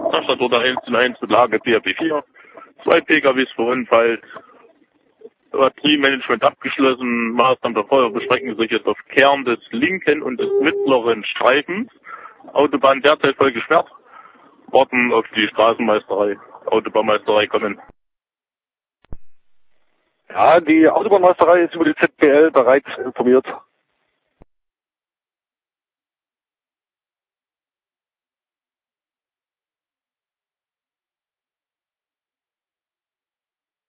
Standort 1:1 mit Lage BRB4. 2 PKWs verunfallt. Batteriemanagement abgeschlossen. Maßnahmen der Feuerwehr beschränken sich jetzt auf Kern des linken und des mittleren Streifens. Autobahn derzeit voll gesperrt. Warten auf die Straßenmeisterei. Autobahnmeisterei kommen. Ja, die Autobahnmeisterei ist über die ZPL bereits informiert.